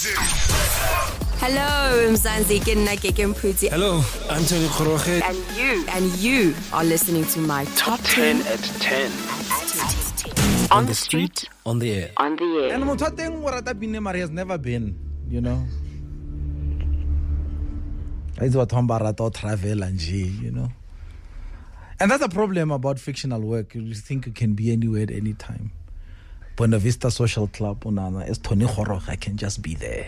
Listen. Hello, Mzansi Kinna Kekemputi. Hello, Anthony Khoroge. And you are listening to my Top 10 at 10. on the street, on the air. on the air. And Mothateng Warata Binemari has never been, you know. It's what Hombarato travel and you know. And that's the problem about fictional work. You think you can be anywhere at any time. Buena Vista Social Club, Unana, as Tony Khoroge, I can just be there.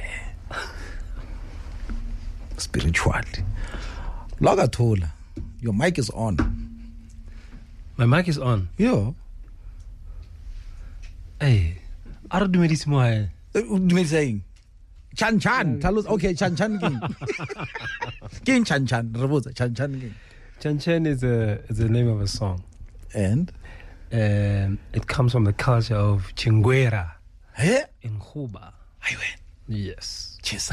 Spiritually. Logatola, your mic is on. My mic is on. Yo. Hey, I don't do medicine. What do you saying? Chan. Tell us. Okay, Chan. King Chan. Rebuza Chan. Chan Chan is the name of a song. And it comes from the culture of Chingwera in Cuba. Yes. Cheers.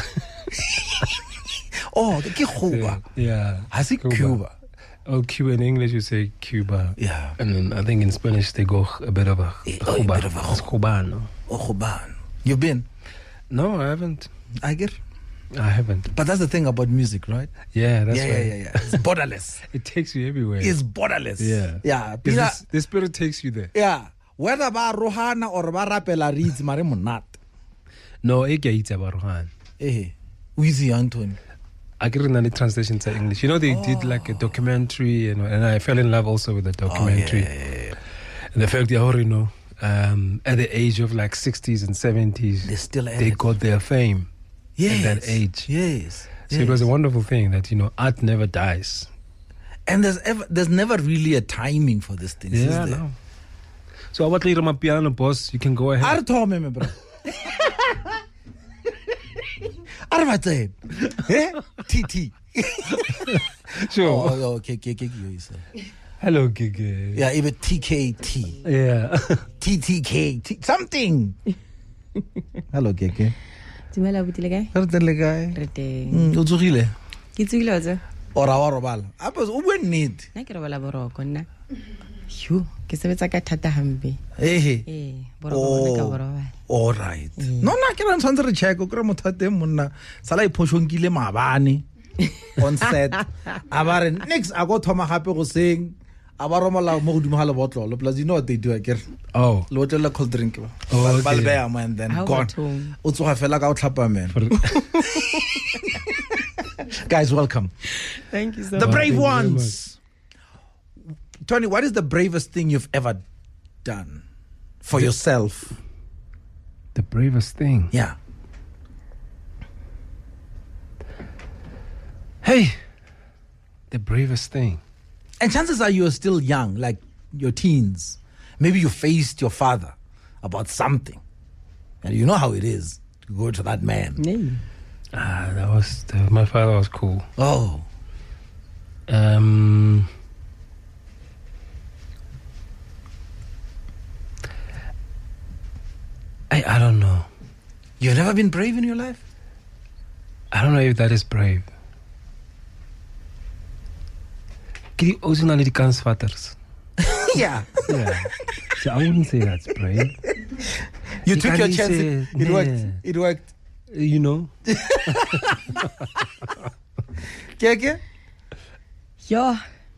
Oh, the Cuba. Yeah. I see Cuba. Oh, Cuba in English you say Cuba. Yeah. And then I think in Spanish they go a bit of a Cuba. It's Cubano. Oh, Cuban. You've been? No, I haven't. I get. I haven't. But that's the thing about music, right? Yeah, that's right. Yeah. It's borderless. It takes you everywhere. It's borderless. Yeah. The spirit takes you there. Yeah. Whether ba Rohana or ba rapela reads mare monat. No, I get it about Rohan. Wheezy Anthony. I get in the translation to English. You know, they did like a documentary, and I fell in love also with the documentary. Yeah. And the fact they already know, at the age of like 60s and 70s, they got their fame at that age. Yes. So it was a wonderful thing that, you know, art never dies. And there's never really a timing for this thing. Yeah, no. So about later, my piano boss, you can go ahead. Arthome, bro. Arvatse. TT. Sure. Oh, okay. Hello, Gigi. Yeah, even TKT. Yeah. TTK. Something. Hello, Gigi. Dumela botile kae? Re kae? Re teng. O tsogile? Ke tsogile o tse? Ora wa robala. Apa o bue nnete? Nna ke robala boroko nna. Yo, ke sebetsa ka thata hampe. Boroko bona ka borobala. All right. No, ke re ntshwantse re check o kre mothateng monna sala iphoshongile mabane on set. Abare next a go thoma gape go seng. Abaromola mo godimo ga le botlolo. Plus you know what they do akere. Oh. Le botlela cold drink ba. Oh, Ba le beya and then gone. O tsoga fela ka o tlhapa man. Guys, welcome. Thank you so The much. brave ones. Tony, what is the bravest thing you've ever done for yourself? The bravest thing. Yeah. Hey, the bravest thing. And chances are you're still young, like your teens. Maybe you faced your father about something. And you know how it is to go to that man. Nee. My father was cool. Oh. I don't know. You've never been brave in your life? I don't know if that is brave. Can you also know the fathers? Yeah. Yeah. So I wouldn't say that's brave. You took your chance. It worked. You know? Keke? Yo.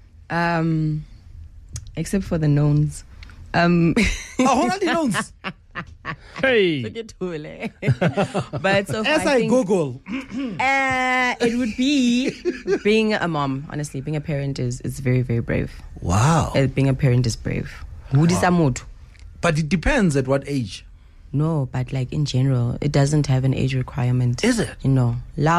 Except for the knowns. Oh, hold on the knowns. Hey. But so As I Google. it would be being a mom. Honestly, being a parent is very, very brave. Wow. Being a parent is brave. Wow. But it depends at what age. No, but like in general, it doesn't have an age requirement. Is it? You know,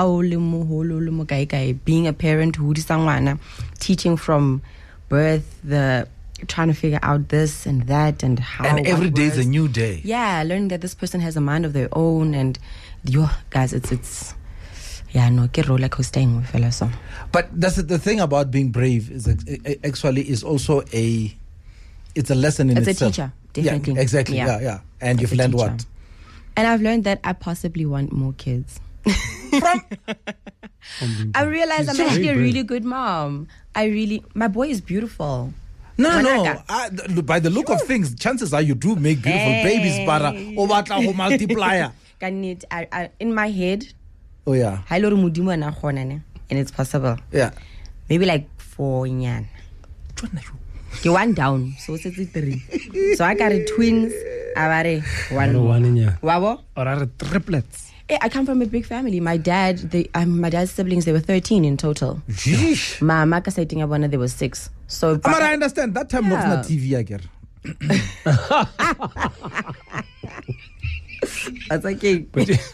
being a parent, teaching from birth, trying to figure out this and that and how. And every day is a new day. Yeah, learning that this person has a mind of their own, and guys, it's get roller coastering with fella. So, but that's the thing about being brave is actually is also it's a lesson in itself. It's a teacher, definitely. Yeah, exactly. Yeah. And you've learned what? And I've learned that I possibly want more kids. I realize I'm actually a really good mom. My boy is beautiful. No. By the look of things, chances are you do make beautiful babies, but o batla go multiplier. in my head, Oh yeah. and it's possible. Yeah. Maybe like 4 nyan. You one down, so it's 3. So I got twins. I got one in ya. Wabo? Or are triplets? I come from a big family. My dad's siblings, they were 13 in total. Jeez. Mama kasaiting abona, there was 6. So I understand that time was not TV again. That's okay.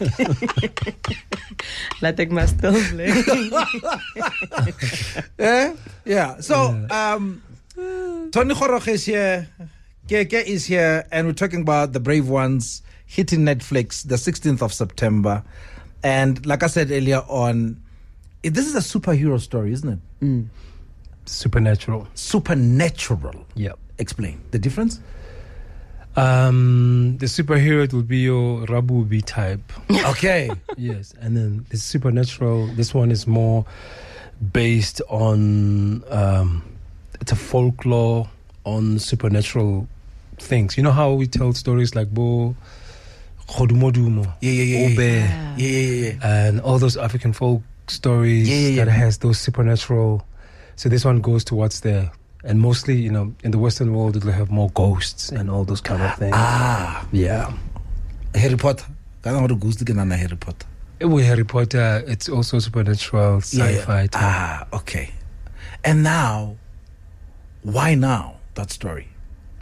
Latek must still play. Yeah. So Tony Khorokh is here, Keke is here, and we're talking about The Brave Ones hitting Netflix the 16th of September. And like I said earlier on, this is a superhero story, isn't it? Supernatural. Supernatural. Yep. Explain the difference. The superhero, it will be your Rabubi type. Okay. Yes. And then the supernatural, this one is more based on it's a folklore on supernatural things. You know how we tell stories like Bo Khodumodumo, Obe, and all those African folk stories that has those supernatural. So this one goes towards there. And mostly, you know, in the Western world, it'll have more ghosts and all those kind of things. Yeah. Harry Potter. I don't know what ghosts again on Harry Potter. With Harry Potter, it's also supernatural, sci-fi type. Okay. And now, why now that story?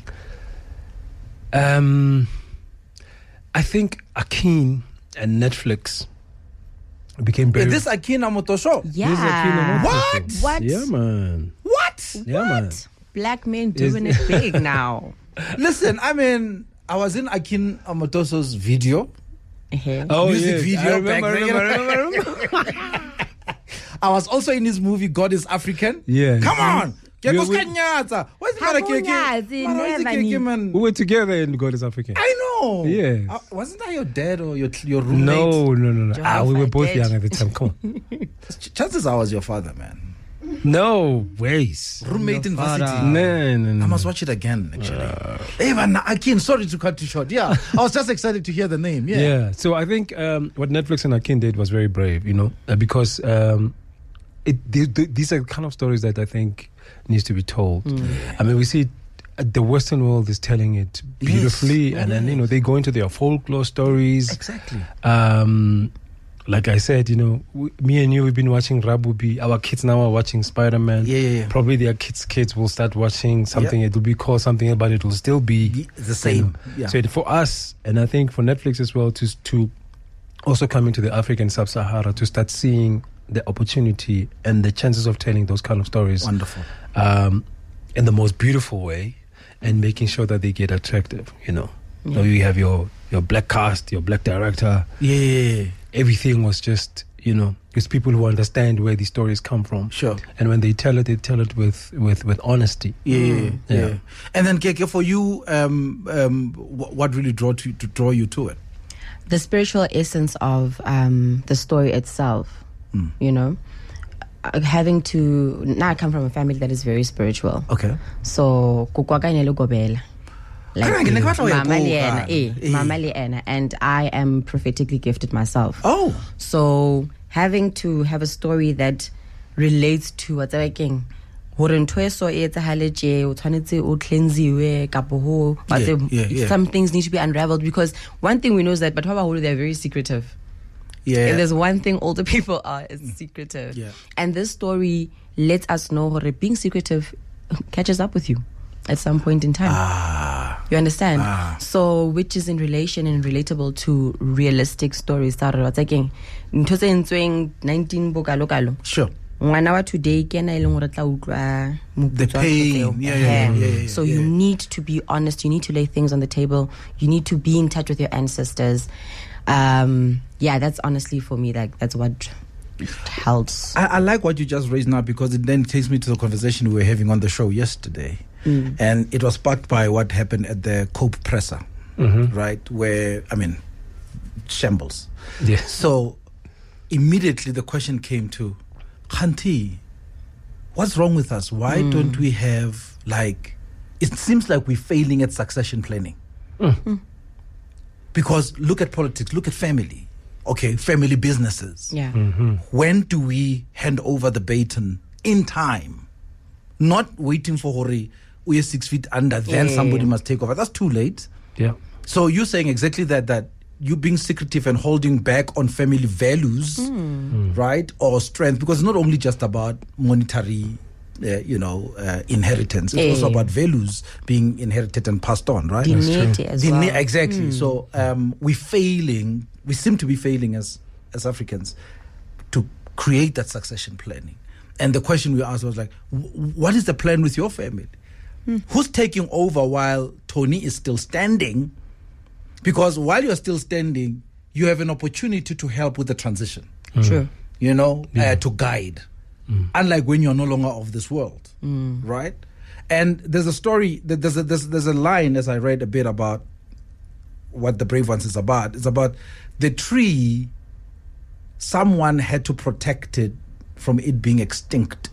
I think Akin and Netflix became very... Is this Akin Amoto show? Yeah. This is Akin Amoto show. What? Yeah, man. What? Yeah, man. Black men doing it big now. Listen, I mean, I was in Akin Amotoso's video. Oh, music yes. video. I remember. I was also in his movie God is African. Yeah. Come on. We What's the matter, Keke? Man? We were together in God is African. I know. Yeah. Wasn't that your dad or your roommate? No. We were both dead. young at the time. Come on. Chances I was your father, man. No ways. Roommate in varsity. No. I must watch it again, actually. Hey, man, Akin, sorry to cut you short. Yeah, I was just excited to hear the name. Yeah. So I think what Netflix and Akin did was very brave, you know, because these are the kind of stories that I think needs to be told. I mean, we see the Western world is telling it beautifully, and then, you know, they go into their folklore stories. Exactly. Like I said, you know, me and you, we've been watching Rabubi. Our kids now are watching Spider-Man. Yeah. Probably their kids will start watching something. It will be called something, but it will still be the same. You know. So for us, and I think for Netflix as well, to also come into the African sub-Sahara, to start seeing the opportunity and the chances of telling those kind of stories. Wonderful. In the most beautiful way, and making sure that they get attractive, you know. So you have your black cast, your black director. Yeah. Everything was just, you know, it's people who understand where these stories come from. Sure. And when they tell it with honesty. Yeah. And then, Keke, for you, what really draw you to it? The spiritual essence of the story itself, you know. Having to... Now I come from a family that is very spiritual. Okay. So, kukwakanyelo gobela. Mama Liana, and I am prophetically gifted myself. Oh. So having to have a story that relates to what's happening. Some things need to be unraveled, because one thing we know is that they're very secretive. Yeah. If there's one thing older people are, it's secretive. Yeah. And this story lets us know being secretive catches up with you at some point in time. You understand? So, which is in relation and relatable to realistic stories. Sure. The pain. Yeah. So you need to be honest. You need to lay things on the table. You need to be in touch with your ancestors. That's honestly for me, that's what helps. I like what you just raised now, because it then takes me to the conversation we were having on the show yesterday. And it was sparked by what happened at the Cope Presser, right? Where, shambles. Yeah. So immediately the question came to, Khanti, what's wrong with us? Why don't we have, it seems like we're failing at succession planning. Because look at politics, look at family. Okay, family businesses. Yeah. When do we hand over the baton in time? Not waiting for Hori, we are 6 feet under, then somebody must take over. That's too late. Yeah. So you're saying exactly that you being secretive and holding back on family values, right? Or strength, because it's not only just about monetary, inheritance. It's also about values being inherited and passed on, right? Dignity as well. Exactly. So we seem to be failing as Africans to create that succession planning. And the question we asked was like, what is the plan with your family? Who's taking over while Tony is still standing? Because while you're still standing, you have an opportunity to help with the transition. True. To guide. Unlike when you're no longer of this world, right? And there's a story, there's a line, as I read a bit about what The Brave Ones is about. It's about the tree, someone had to protect it from it being extinct.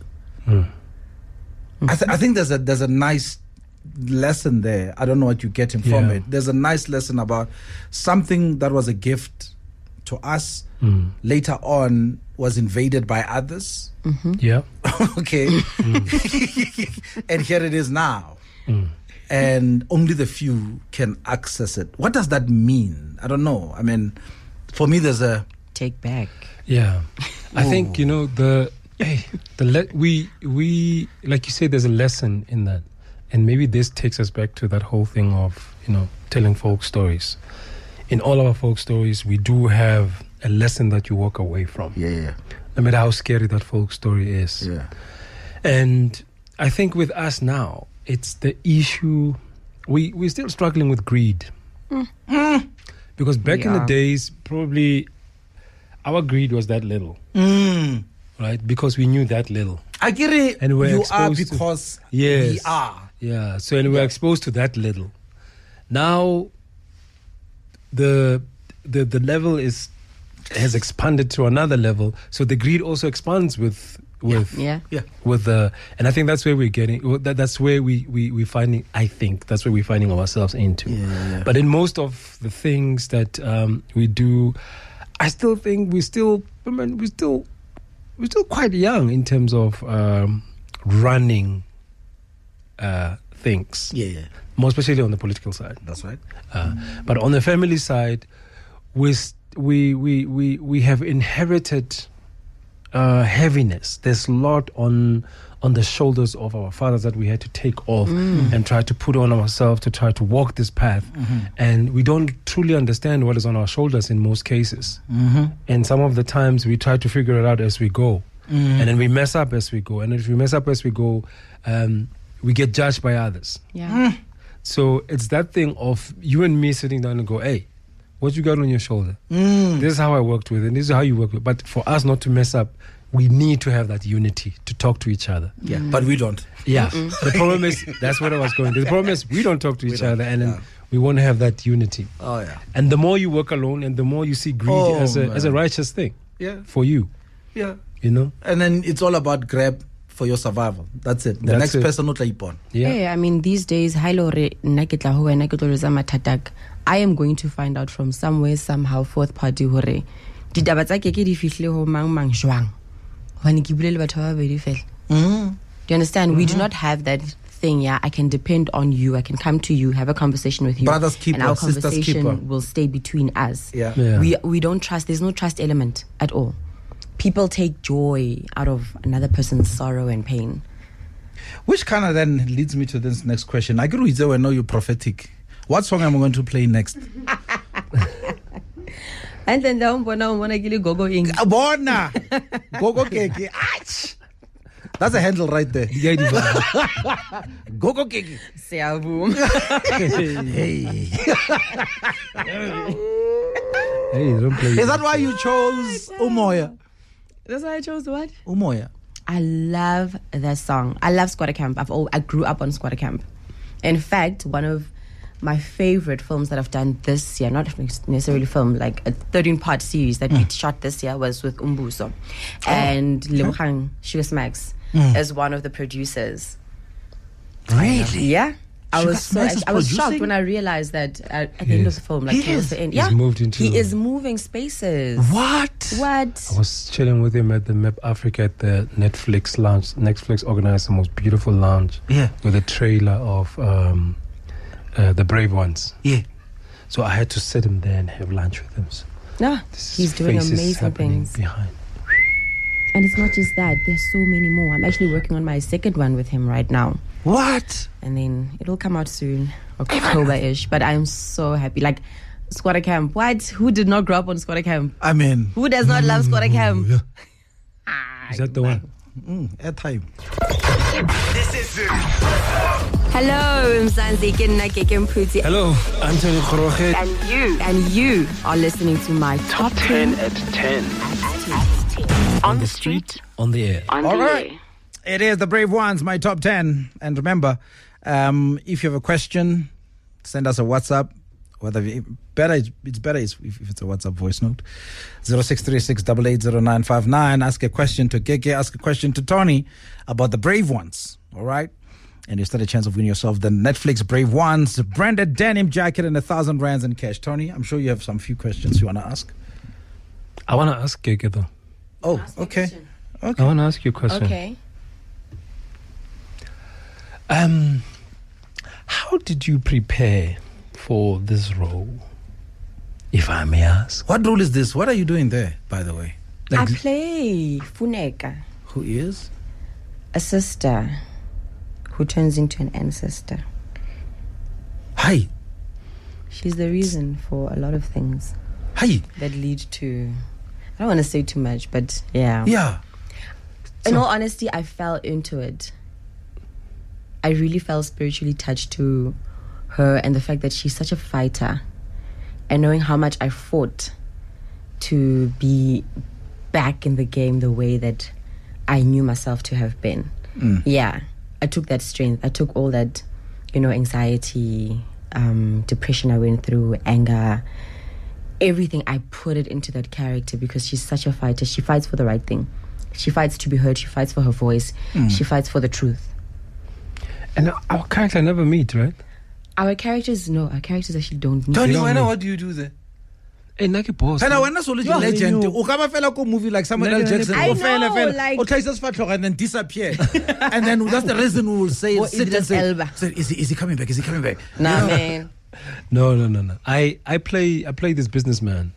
I think there's a nice lesson there. I don't know what you're getting from it. There's a nice lesson about something that was a gift to us, later on was invaded by others. Yeah. Okay. And here it is now. And only the few can access it. What does that mean? I don't know. I mean, for me, there's a... Take back. Yeah. I think, we like you say, there's a lesson in that. And maybe this takes us back to that whole thing of, telling folk stories. In all our folk stories, we do have a lesson that you walk away from. Yeah. No matter how scary that folk story is. Yeah. And I think with us now, it's the issue, we're still struggling with greed. Because back in the days, probably our greed was that little. Right? Because we knew that little. I get it. And we're you are exposed because yes. we are. Yeah. So and we're exposed to that little. Now the level has expanded to another level. So the greed also expands with the, and I think that's where we're getting. That's where we finding. I think that's where we're finding ourselves into. Yeah. But in most of the things that we do, I still think we're still quite young in terms of running things. Yeah. More especially on the political side. That's right. But on the family side, we have inherited heaviness. There's a lot on the shoulders of our fathers that we had to take off and try to put on ourselves to try to walk this path. And we don't truly understand what is on our shoulders in most cases. And some of the times we try to figure it out as we go. And then we mess up as we go. And if we mess up as we go, we get judged by others. Yeah. So it's that thing of you and me sitting down and go, hey, what you got on your shoulder? This is how I worked with it, and this is how you work with it. But for us not to mess up, we need to have that unity to talk to each other. Yeah, but we don't. Yeah. The problem is, that's what I was going to. The problem is we don't talk to each other, and then we won't have that unity. Oh, yeah. And the more you work alone, and the more you see greed as a righteous thing for you. Yeah. And then it's all about grab for your survival. That's it. The next person not like on. Yeah, I mean, these days, I am going to find out from somewhere, somehow, fourth party hore. Do you understand? We do not have that thing. I can depend on you. I can come to you, have a conversation with you. Brothers keeper, and our sisters conversation keeper. will stay between us. Yeah. We don't trust. There's no trust element at all. People take joy out of another person's sorrow and pain. Which kind of then leads me to this next question. I know you're prophetic. What song am I going to play next? And then go ing. Bona. Gogo keke. Ach. That's a handle right there. Gogo keke. Hey. Hey, don't play. Is that why you chose Umoya? That's why I chose what? Umoya. I love that song. I love Squatter Camp. I grew up on Squatter Camp. In fact, one of my favorite films that I've done this year, not necessarily film, like a 13-part series that we shot this year, was with Umbuso. And Lebogang Sugar Smacks is one of the producers. Really? Yeah. I Sugar was Smash is I was shocked producing? when I realized that at the end of the film, like He towards is. the end, He's moved into- he is moving spaces. What? What? I was chilling with him at the Map Africa at the Netflix lounge. Netflix organized the most beautiful lounge Yeah. with a trailer of The Brave Ones. Yeah. So I had to sit him there and have lunch with him. So No, this he's doing face is amazing happening things. behind. And it's not just that. There's so many more. I'm actually working on my second one with him right now. What? And then it'll come out soon, October-ish. But I'm so happy. Like, Squatter Camp. What? Who did not grow up on Squatter Camp? I mean, Who does not love Squatter Camp? Is that the one? airtime. Hello, Mzansi Ginna Gigimputi. Hello, I'm Tony Khoroge. And you are listening to my Top 10 at 10. on the street, On the air. on All the right. air. It is the Brave Ones, my top 10. And remember, if you have a question, send us a WhatsApp. It's better if it's a WhatsApp voice note. 0636880959. Ask a question to Gege, ask a question to Tony about the Brave Ones. All right? And you stand a chance of winning yourself the Netflix Brave Ones branded denim jacket and 1,000 rands in cash. Tony, I'm sure you have some few questions you want to ask. I want to ask Gege though. Oh, okay. I want to ask you a question. Okay. How did you prepare for this role, if I may ask? What role is this? What are you doing there, by the way? I play Funeka, Who is? a sister who turns into an ancestor. Hi. She's the reason for a lot of things Hi. that lead to... I don't want to say too much, but yeah. Yeah. In all honesty, I fell into it. I really felt spiritually touched to her and the fact that she's such a fighter, and knowing how much I fought to be back in the game the way that I knew myself to have been. Yeah, I took that strength. I took all that, anxiety, depression I went through, anger, everything. I put it into that character because she's such a fighter. She fights for the right thing. She fights to be heard. She fights for her voice. She fights for the truth. And our character never meet, right? Our characters actually don't meet. Tony, don't Wena, know. what do you do there? Hey, like a boss. Pena, when I saw Yeah, legend, you- o ka ba fela ko movie like Samuel L. No, no, no, Jackson. I o know, fela, like- o tlhaisa sefatlhogo and then disappear. And then that's the reason we will say, Or sit and Idris say, Elba. say, is he coming back? Is he coming back? Nah, man. No. I play this businessman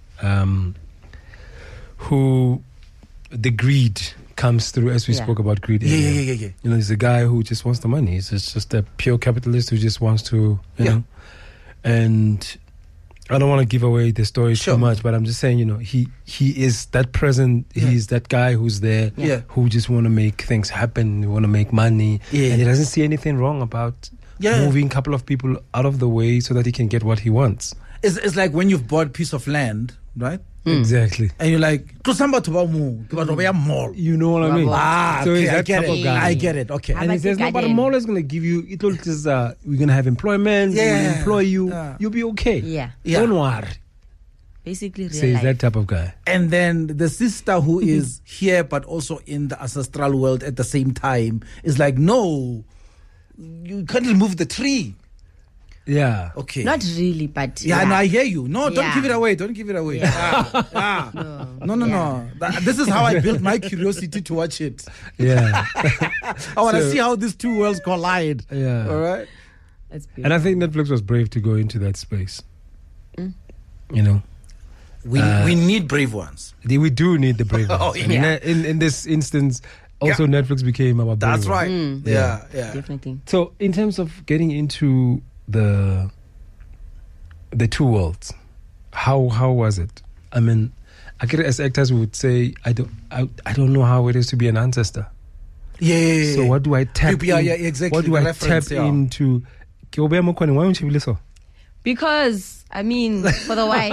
who the greed comes through, as we Yeah. spoke about greed. Yeah. earlier. He's a guy who just wants the money. He's just a pure capitalist who just wants to, you know. And I don't want to give away the story Sure. too much, but I'm just saying, he is that present. He's that guy who's there, Yeah. who just want to make things happen. Who want to make money, Yeah. and he doesn't see anything wrong about Yeah. moving a couple of people out of the way so that he can get what he wants. It's like when you've bought a piece of land, right? Exactly. And you're like, to samba to ba mo, ke batla go ya mall. You know what I mean? Ah, So okay, he's I that get type of it. guy. I get it. Okay. How And he about says, the no, but the garden? mall is going to give you, it will just, we're going to have employment, Yeah. we'll employ you, Yeah. you'll be okay. Yeah. Yeah. Don't worry. Basically, real So he's life. that type of guy. And then the sister who is here but also in the ancestral world at the same time is like, no, you can't remove the tree. Yeah. Okay. Not really, but yeah, no, I hear you. No, don't Yeah. give it away. Don't give it away. Ah. No. Yeah. This is how I built my curiosity to watch it. Yeah. I want to So- see how these two worlds collide. Yeah. All right. That's beautiful. And I think Netflix was brave to go into that space. You know, We need brave ones. we do need the brave ones. Oh, And yeah. in this instance, also Netflix became our brave That's one. right. Yeah. Definitely. So in terms of getting into the two worlds, how was it? I mean, I get as actors we would say, I don't know how it is to be an ancestor. Yeah. So what do I tap? Yeah, in- yeah, exactly, What do the I reference, tap yeah. into? Ke o beha mo kwaneng, why don't you so? Because, I mean, for the why.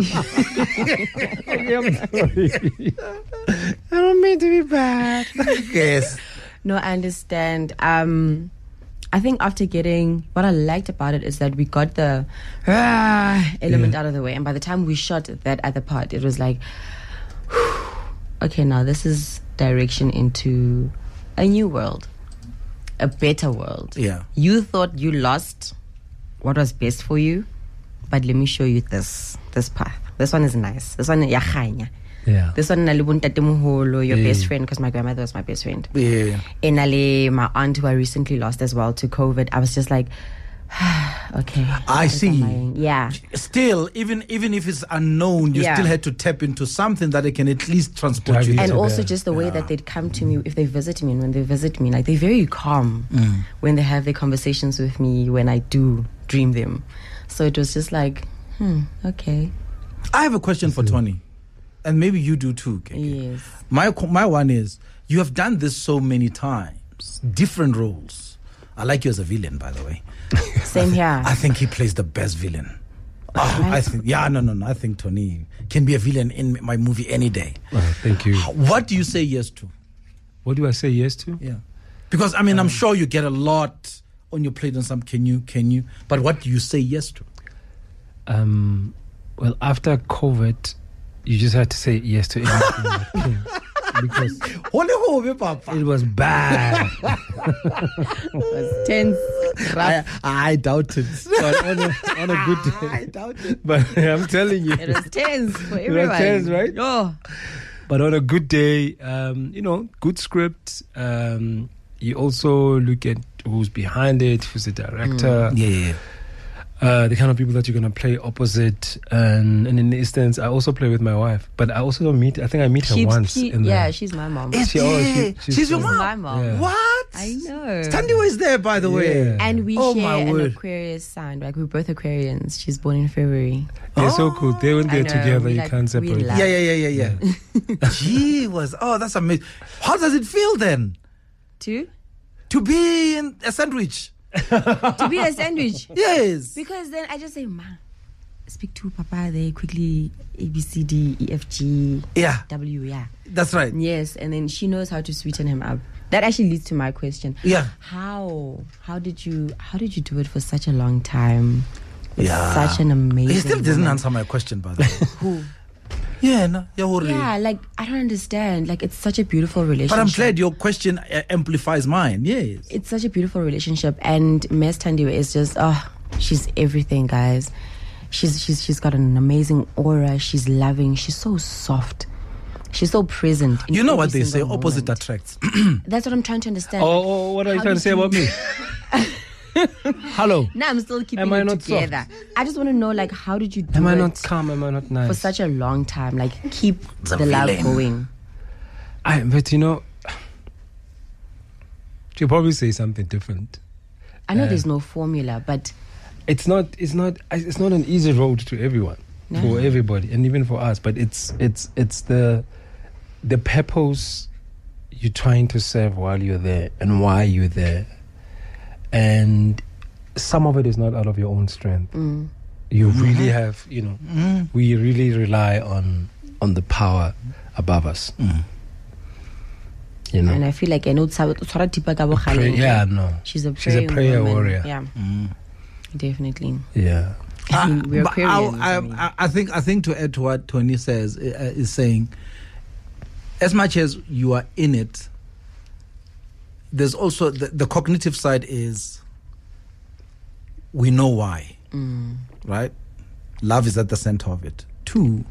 I don't mean to be bad. Yes. No, I understand. I think after getting, what I liked about it is that we got the element out of the way. And by the time we shot that other part, it was like, okay, now this is direction into a new world. a better world. Yeah. You thought you lost what was best for you, but let me show you this path. This one is nice. This one, yakhanya. Yeah. This one, your best friend, because my grandmother was my best friend. Yeah. And my aunt, who I recently lost as well to COVID, I was just like, okay. I see. Yeah. Still, even if it's unknown, you still had to tap into something that it can at least transport you. And to also there. just the way that they'd come to me if they visit me, and when they visit me, like, they're very calm when they have their conversations with me when I do dream them. So it was just like, okay. I have a question for Tony, and maybe you do too, Keke. Yes. My one is, you have done this so many times, different roles. I like you as a villain, by the way. Same here. I think he plays the best villain. I think, no. I think Tony can be a villain in my movie any day. Thank you. What do you say yes to? What do I say yes to? Yeah, because I mean, I'm sure you get a lot on your plate and some. Can you? But what do you say yes to? Well, after COVID, you just had to say yes to everything that came. Because it was bad. It was tense. I doubt it. But on a good day. I doubt it. But I'm telling you. It was tense for It everyone. was tense, right? Oh. But on a good day, good script. You also look at who's behind it, who's the director. Yeah. The kind of people that you're going to play opposite. And in the instance, I also play with my wife. But I also don't meet, I think I meet her once. She's my mom. She's your mom? My mom. Yeah. What? I know. Standiwa is there, by the way. Yeah. And we Oh, share my an word. Aquarius sign. Like, we're both Aquarians. She's born in February. They're so cool. They when I they're know. together, We you like- can't we separate. laugh. Yeah. Gee was. Oh, that's amazing. How does it feel then to be in a sandwich? To be a sandwich. Yes. Because then I just say, Ma, speak to Papa there quickly. A, B, C, D, E, F, G, Yeah, W, yeah. that's right. Yes, and then she knows how to sweeten him up. That actually leads to my question. Yeah. How did you do it for such a long time? With Yeah. such an amazing He still doesn't woman? answer my question, by the way. Who? Yeah, no. Yeah, like, I don't understand. Like, it's such a beautiful relationship. But I'm glad your question amplifies mine. Yes. It's such a beautiful relationship, and Ms. Tandiwe is just she's everything, guys. She's got an amazing aura. She's loving. She's so soft. She's so present. In You know what every they say, single opposite moment. attracts. That's what I'm trying to understand. Oh, what are you How trying to did say about me? Hello. Now I'm still keeping Am I it not together. I just want to know, like, how did you do Am I it not calm? Am I not nice? for such a long time? Like, keep a the love villain. going. But she'll probably say something different. I know there's no formula, but It's not an easy road to everyone, for everybody, and even for us. But it's the purpose you're trying to serve while you're there and why you're there, and some of it is not out of your own strength. You really have, we really rely on the power above us. and I feel like I know No. she's a She's a prayer woman. warrior. Yeah, definitely. Yeah. I mean, we're But Aquarians. I think to add to what Tony says is saying, as much as you are in it, there's also the cognitive side is we know why, right? Love is at the center of it. 2,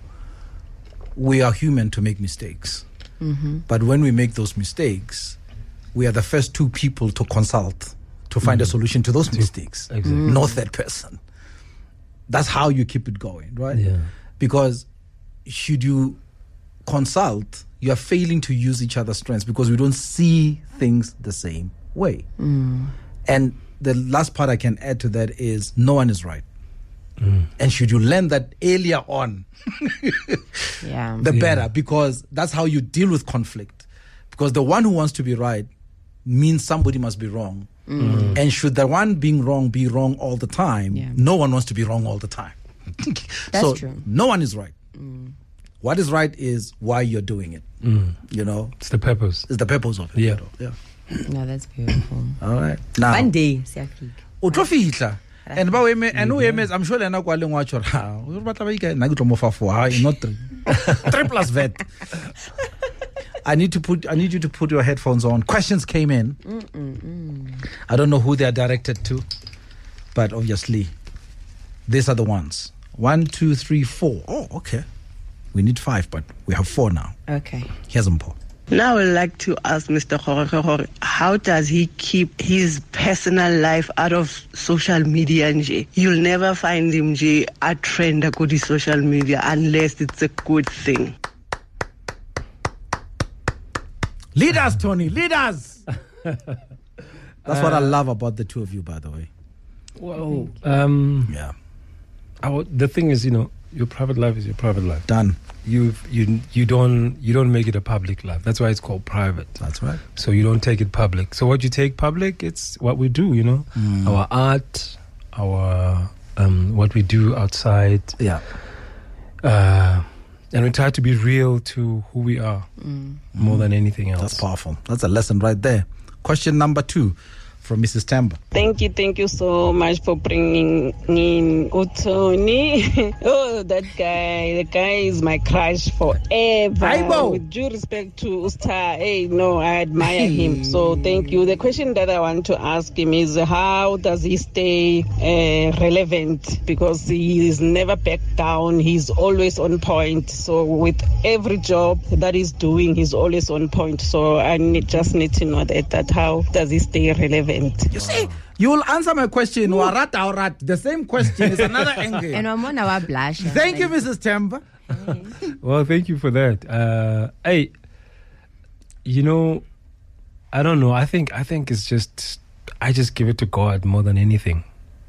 we are human to make mistakes. But when we make those mistakes, we are the first 2 people to consult to find a solution to those mistakes. Exactly. No third person. That's how you keep it going, right? Yeah. Because should you consult, you are failing to use each other's strengths because we don't see things the same way. And the last part I can add to that is no one is right. And should you learn that earlier on, yeah. the better, because that's how you deal with conflict. Because the one who wants to be right means somebody must be wrong. And should the one being wrong be wrong all the time, no one wants to be wrong all the time. That's true. No one is right. What is right is why you're doing it. It's the purpose. It's the purpose of it. Yeah. No, that's beautiful. All right. Now, One day, siyafika. o tlo fihla. And ba we and we I'm sure lena kwa lengwa tshora ha o ba tla ba ika na ke tlo mo fa 4 not 3 3 plus vet. I need you to put your headphones on. Questions came in. I don't know who they are directed to, but obviously, these are the ones. 1, 2, 3, 4. Oh, okay. We need 5, but we have 4 now. Okay. Here's Mpho. Now I would like to ask Mr. Khore, how does he keep his personal life out of social media? Nje? You'll never find him a trend on the social media unless it's a good thing. Lead us, Tony. Lead us. That's what I love about the two of you, by the way. Well, Yeah. the thing is, your private life is your private life. Done. You don't make it a public life. That's why it's called private. That's right. So you don't take it public. So what you take public, it's what we do. Our art, our what we do outside. Yeah. And we try to be real to who we are more than anything else. That's powerful. That's a lesson right there. Question number 2 from Mrs. Temba. Thank you so much for bringing in Tony. Oh, that guy, the guy is my crush forever. With due respect to Usta, I admire him. So thank you. The question that I want to ask him is, how does he stay relevant? Because he is never back down. He's always on point. So with every job that he's doing, he's always on point. So I just need to know that how does he stay relevant? You see, you will answer my question. Warat. The same question is another angle. And I'm on our blush. Thank you, Mrs. Temba. Well, thank you for that. I don't know. I think it's just, I just give it to God more than anything.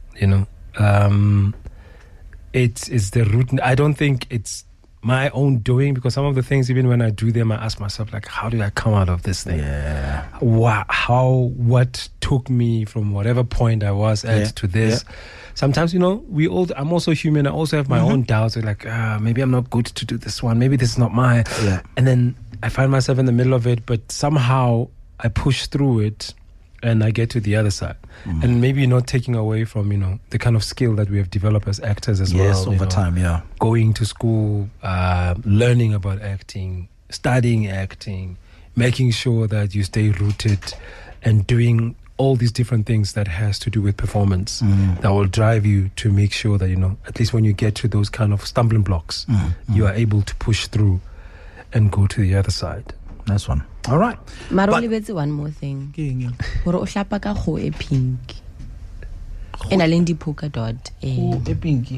It's the root. I don't think it's my own doing, because some of the things, even when I do them, I ask myself, like, how did I come out of this thing? Yeah. What took me from whatever point I was at to this? Yeah. Sometimes, I'm also human. I also have my own doubts. Like, maybe I'm not good to do this one. Maybe this is not my. Yeah. And then I find myself in the middle of it, but somehow I push through it and I get to the other side. And maybe not taking away from, the kind of skill that we have developed as actors as well. Yes, over time, yeah. Going to school, learning about acting, studying acting, making sure that you stay rooted and doing all these different things that has to do with performance that will drive you to make sure that, at least when you get to those kind of stumbling blocks, you are able to push through and go to the other side. Nice one. All right. Maroli, let's one more thing. Hore o hlapa ka kgo e pink. Ena le ndi polka dot. E pinky.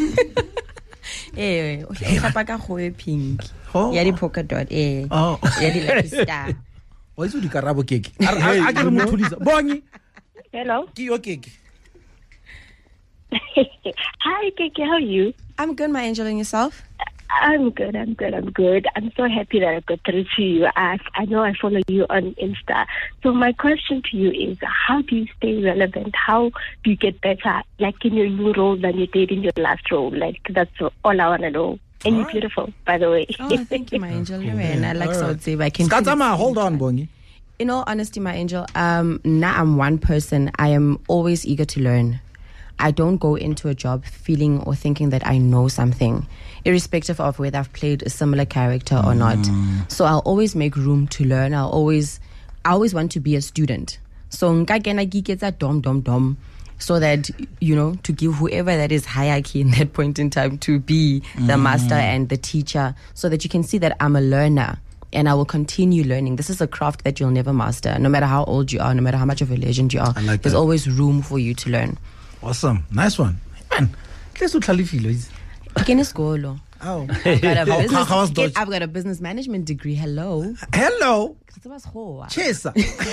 O hlapa ka kgo e pink. Ya di polka dot Oh. Ya di lucky star. O itse di karabo keke. A ke re mothulisa. Bongi. Hello. Ke yo keke. Hi, Keke. How are you? I'm good, my angel, and yourself? I'm good. I'm so happy that I got through to you. I know I follow you on Insta. So my question to you is, how do you stay relevant? How do you get better, like in your new role than you did in your last role? Like, that's all I want to know. And you're beautiful, by the way. Oh, thank you, my angel. And I like Saudi. I can. Hold on, Bongi. In all honesty, my angel, now I'm one person. I am always eager to learn. I don't go into a job feeling or thinking that I know something, irrespective of whether I've played a similar character or not. So I'll always make room to learn. I always want to be a student. So nkakena giketsa dom, so that, to give whoever that is hierarchy in that point in time to be the master and the teacher, so that you can see that I'm a learner. And I will continue learning. This is a craft that you'll never master, no matter how old you are, no matter how much of a legend you are. There's always room for you to learn. Awesome. Nice one. Man, let's do Khalifilo. Oh. I've got a business management degree. Hello. Cheers.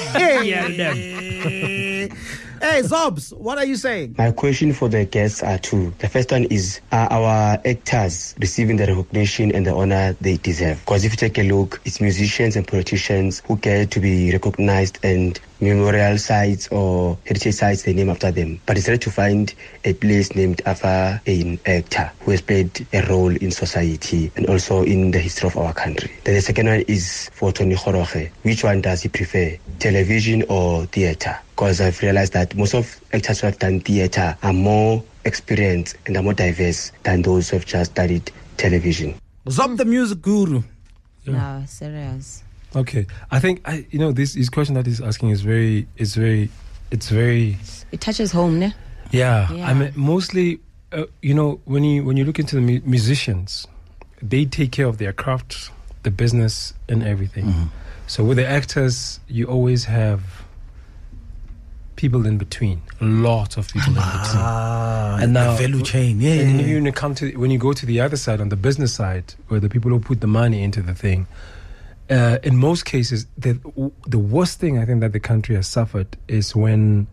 Hey, Zobs, what are you saying? My question for the guests are two. The first one is, are our actors receiving the recognition and the honor they deserve? Because if you take a look, it's musicians and politicians who get to be recognized, and memorial sites or heritage sites they name after them. But it's rare to find a place named after an actor who has played a role in society and also in the history of our country. Then the second one is for Tony Khore. Which one does he prefer, television or theater? Because I've realized that most of actors who have done theater are more experienced and are more diverse than those who have just studied television. Zob the music guru. No, serious. Okay, I think his question that he's asking is very it's very. It touches home, ne? Yeah, Yeah. I mean, mostly, when you look into the musicians, they take care of their craft, the business, and everything. Mm-hmm. So with the actors, you always have people in between, a lot of people in between. And now the value chain, yeah. And when you go to the other side, on the business side, where the people who put the money into the thing, in most cases, the worst thing I think that the country has suffered is when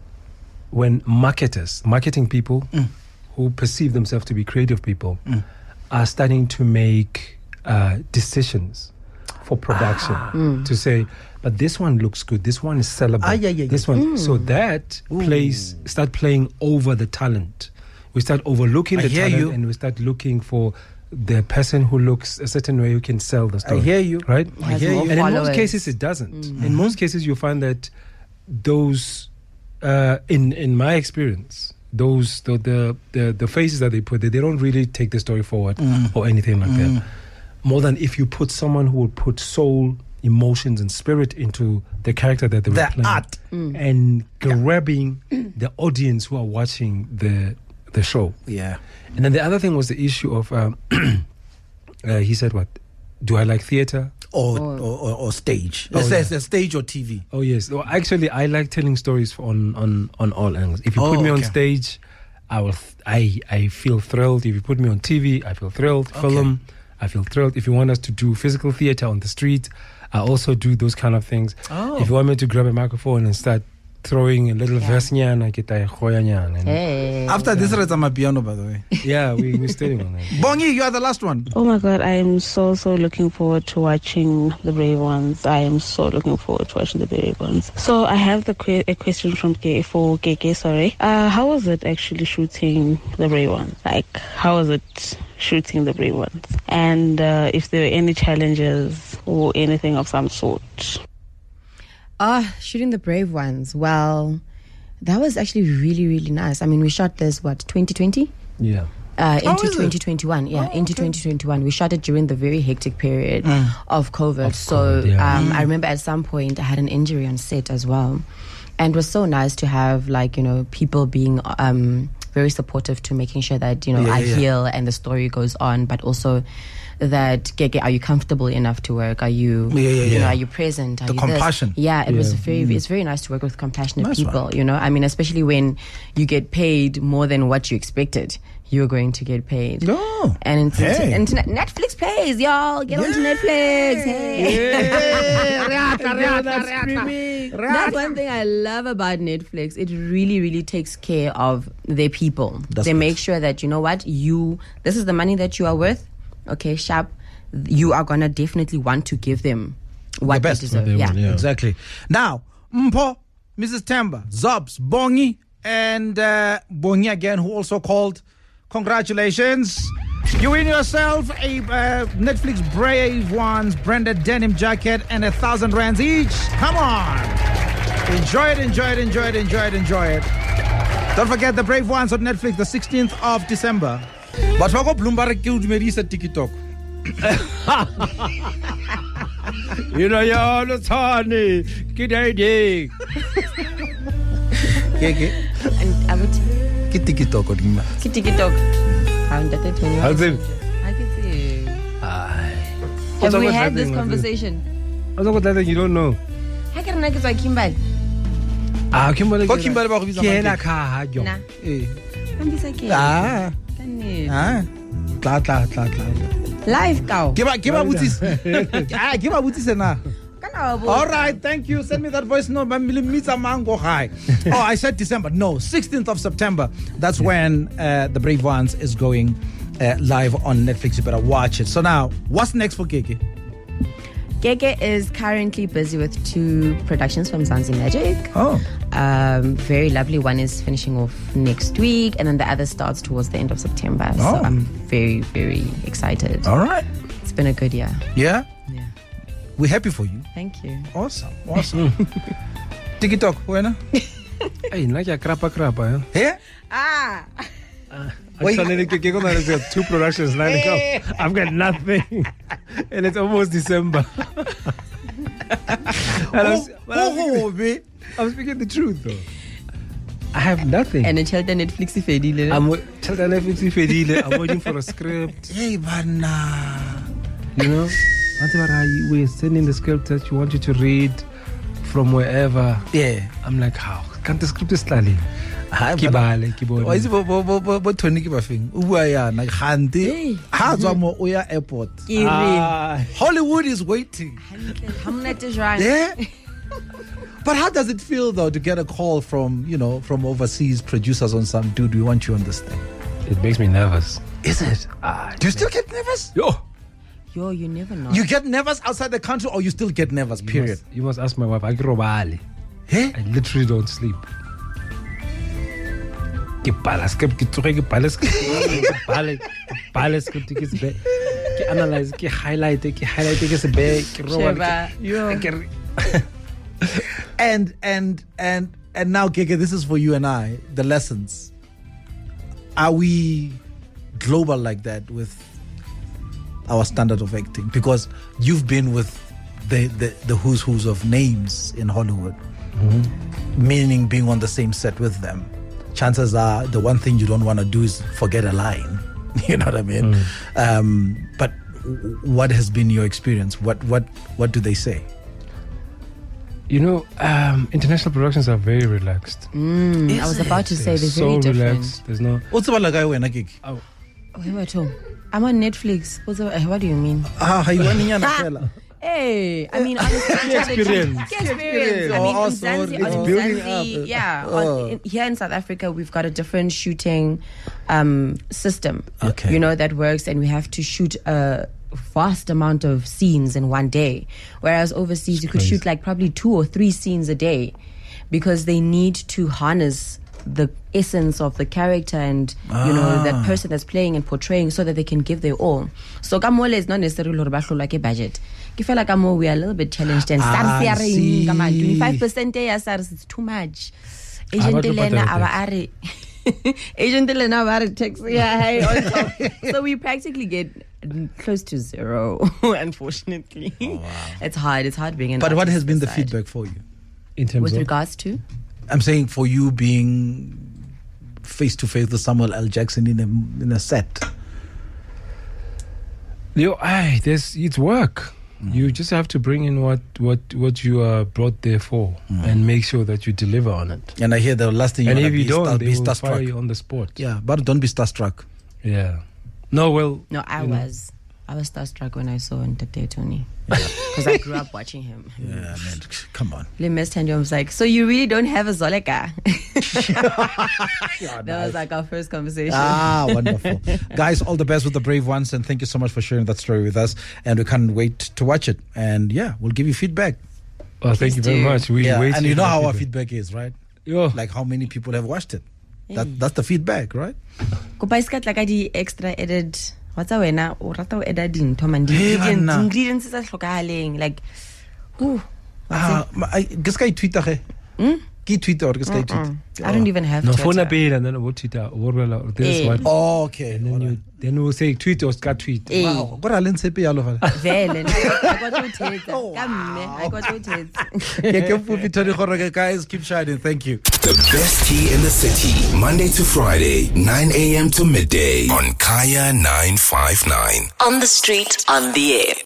marketing people who perceive themselves to be creative people are starting to make decisions for production to say, but this one looks good, this one is sellable, this one. So that start playing over the talent. We start overlooking the talent and we start looking for the person who looks a certain way who can sell the story. I hear you. Right? I hear you. And in most Followers. cases it doesn't. In most cases you find that those in my experience, those the faces that they put there, they don't really take the story forward or anything like that. More than if you put someone who would put soul, emotions, and spirit into the character that they were playing, art. and grabbing the audience who are watching the show. Yeah. And then the other thing was the issue of he said, "What do I like theater?" Or stage. Let's say it's stage or TV. Oh yes. Well, actually, I like telling stories on all angles. If you put me on stage, I feel thrilled. If you put me on TV, I feel thrilled. Film, I feel thrilled. If you want us to do physical theater on the street, I also do those kind of things. If you want me to grab a microphone and start throwing a little verse nyana, After this, it's on my piano, by the way. Yeah, we're studying on that. Bongi, you are the last one. Oh my God, I am so looking forward to watching The Brave Ones. I am so looking forward to watching The Brave Ones. So I have a question from KK, sorry. How was it actually shooting The Brave Ones? Like, how was it shooting The Brave Ones? And if there were any challenges or anything of some sort? Shooting The Brave Ones. Well, that was actually really, really nice. I mean, we shot this, 2020? Yeah. Into 2021, into 2021. We shot it during the very hectic period of COVID. I remember at some point I had an injury on set as well, and it was so nice to have people being very supportive to making sure that I heal and the story goes on, but also that are you comfortable enough to work? Are you are you present? Are the you compassion. This? Yeah, it was it's very nice to work with compassionate people. I mean, especially when you get paid more than what you expected. You're going to get paid. Oh. And Netflix pays, y'all. Get onto Netflix. Hey. That's one thing I love about Netflix. It really, really takes care of their people. They make sure that, this is the money that you are worth. Okay, sharp. You are going to definitely want to give them what they deserve. They want, Exactly. Now, Mpho, Mrs. Tamba, Zobs, Bongi, and Bongi again, who also called. Congratulations. You win yourself a Netflix Brave Ones branded denim jacket and 1,000 rands each. Come on. Enjoy it. Don't forget the Brave Ones on Netflix the 16th of December. But for Bloomberg killed Merisa TikTok. You're Tony. Good idea. And I would... TikTok. TikTok. How's it? Have we had this conversation? What's up with that thing you don't know? How can I get Kimbal? Kimberly. Kimberly ba go bitsa mang? Nah. Live cow. Give a butis na. All right, thank you. Send me that voice note. Oh, I said December. No, 16th of September. That's when The Brave Ones is going live on Netflix. You better watch it. So now, what's next for Keke? Keke is currently busy with 2 productions from Zanzi Magic. Oh. Very lovely. One is finishing off next week, and then the other starts towards the end of September. So I'm very, very excited. All right. It's been a good year. Yeah? Yeah. We're happy for you. Thank you. Awesome. TikTok, when? Hey, like a crappa, Yeah? Actually, there's 2 productions lining up. I've got nothing, and it's almost December. I'm speaking the truth, though. I have nothing. And tell the Netflix ifedile. I'm waiting for a script. Hey, Bana. You know, we're sending the script that you want you to read from wherever. Yeah. I'm like, how? Can't the script is studying? Why is it Tony Kibafing? Uaya na khante. Ha tswa mo oya airport. Hollywood is waiting. Yeah. But how does it feel though to get a call from, you know, from overseas producers on some dude, we want you on this thing? It makes me nervous. Is it? Do you still get nervous? Yo, you never know. You get nervous outside the country or you still get nervous, period? You must ask my wife. I literally don't sleep. Analyze, highlight. And now, Keke, this is for you and I, the lessons. Are we global like that with our standard of acting? Because you've been with the who's of names in Hollywood, meaning being on the same set with them. Chances are the one thing you don't want to do is forget a line. You know what I mean? But what has been your experience? What do they say? You know, international productions are very relaxed. I was about to say they're so very different. Relaxed. There's no. What's about like I win a gig? Oh, I'm on Netflix. What do you mean? Hey, I mean, honestly, experience. I mean, here in South Africa, we've got a different shooting system. Okay. You know, that works, and we have to shoot a vast amount of scenes in one day. Whereas overseas, you could shoot like probably 2 or 3 scenes a day because they need to harness the essence of the character and you know that person that's playing and portraying so that they can give their all. So Kamole is not necessarily like a budget. I feel like we are a little bit challenged and 25% SARS is too much. Agent Elena takes so we practically get close to zero, unfortunately. It's hard being an But what has been the side. feedback for you? In terms With of regards to? I'm saying for you being face to face with Samuel L. Jackson in a set. It's work. You just have to bring in what you are brought there for and make sure that you deliver on it. And I hear the last thing you and want if you don't, be they will fire starstruck you on the spot. Yeah, but don't be starstruck. Yeah. No, I was starstruck when I saw Ntate Tony because I grew up watching him. Yeah, man, come on. I was like, so you really don't have a Zoleka? That was like our first conversation. Wonderful. Guys, all the best with the Brave Ones, and thank you so much for sharing that story with us, and we can't wait to watch it. And yeah, we'll give you feedback. Well, thank you very much. And you know how our feedback is, right? Yeah. Like how many people have watched it. That's the feedback, right? Like the extra edit. What's our na o rata o edit dintho man ingredients tsa hlokahaleng like this guy Twitter Ki Twitter or this guy Twitter. I don't even have Twitter. Twitter. And then what Twitter this one. Oh, okay. And then we'll say tweet or ska tweet. Wow. What Alan Sepe yalo fala. Vele I got to take I got to take. Guys, keep shining. Thank you. The best tea in the city, Monday to Friday, 9 a.m. to midday on Kaya 959. On the street, on the air.